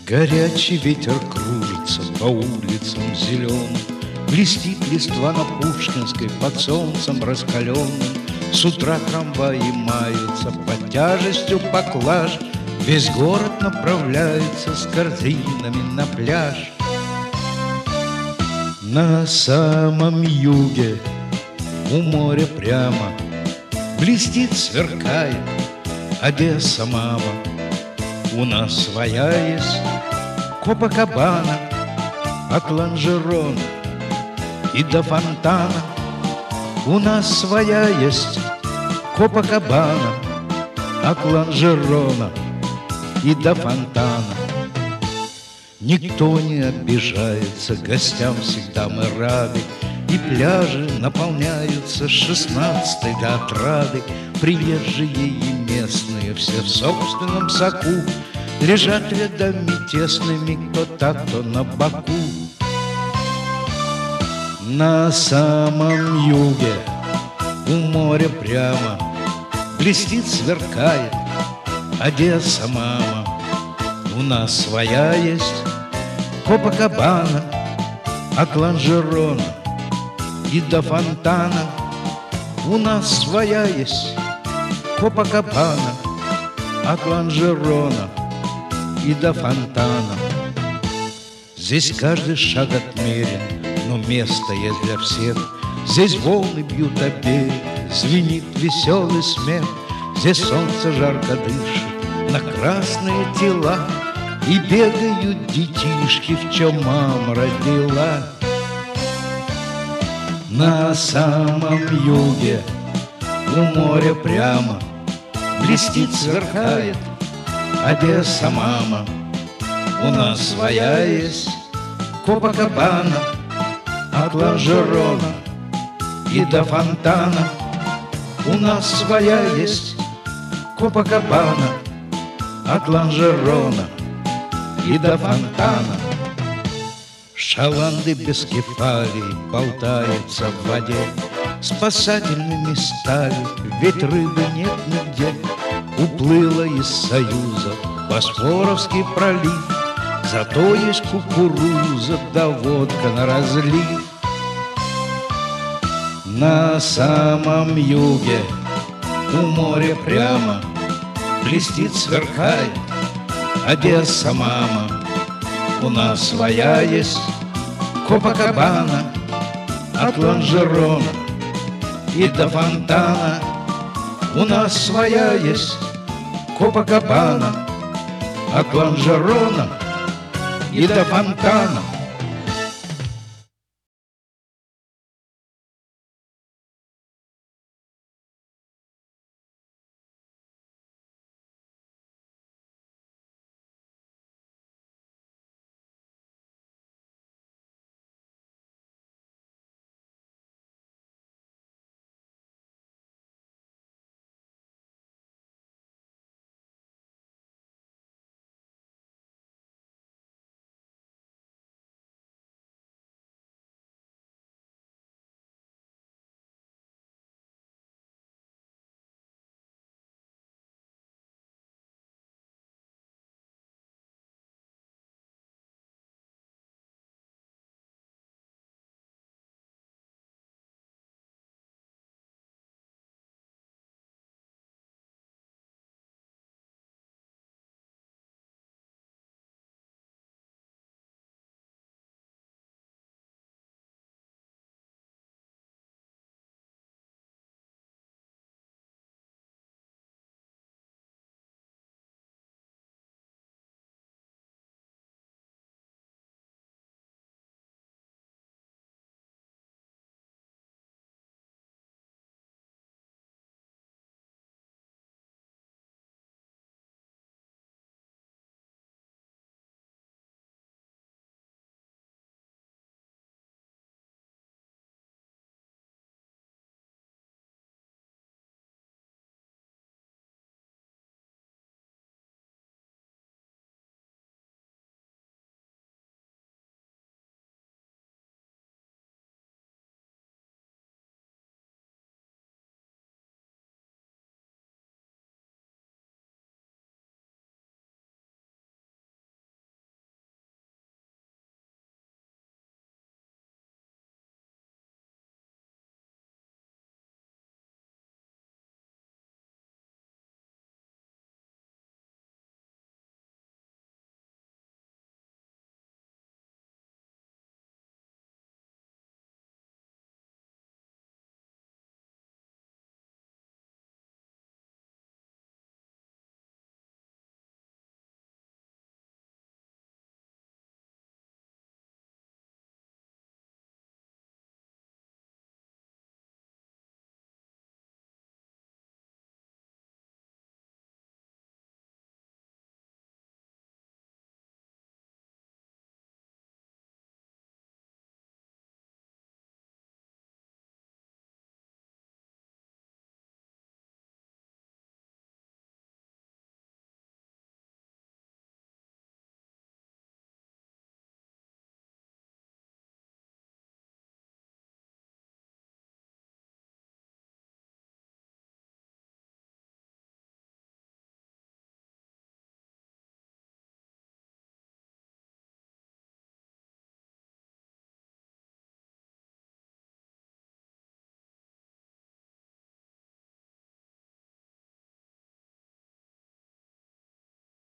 Горячий ветер кружится по улицам зеленым, блестит листва на Пушкинской под солнцем раскаленным. С утра трамваи маются под тяжестью поклаж, весь город направляется с корзинами на пляж. На самом юге у моря прямо блестит, сверкает Одесса, мама. У нас своя есть Копакабана, от Ланжерона и до фонтана. У нас своя есть Копакабана, от Ланжерона и до фонтана. Никто не обижается, гостям всегда мы рады, и пляжи наполняются с 16-й до отрады. Приезжие и местные все в собственном соку лежат рядами тесными, кто так, кто на боку. На самом юге у моря прямо блестит, сверкает Одесса, мама. У нас своя есть Копакабана, от Ланжерона и до фонтана. У нас своя есть Копакабана, от Ланжерона и до фонтана. Здесь каждый шаг отмерен, но место есть для всех. Здесь волны бьют о берег, звенит веселый смех. Здесь солнце жарко дышит на красные тела, и бегают детишки, в чем мама родила. На самом юге у моря прямо блестит, сверкает Одесса, мама. У нас своя есть Копакабана, от Ланжерона и до фонтана. У нас своя есть Копакабана, от Ланжерона и до фонтана. Шаланды без кефалий болтаются в воде, спасательными стали, ведь рыбы нет нигде. Уплыла из Союза Босфоровский пролив, зато есть кукуруза да водка на разлив. На самом юге у моря прямо блестит, сверкает Одесса, мама. У нас своя есть Копакабана, от Ланжерона и до фонтана. У нас своя есть Копакабана, от Ланжерона и до фонтана.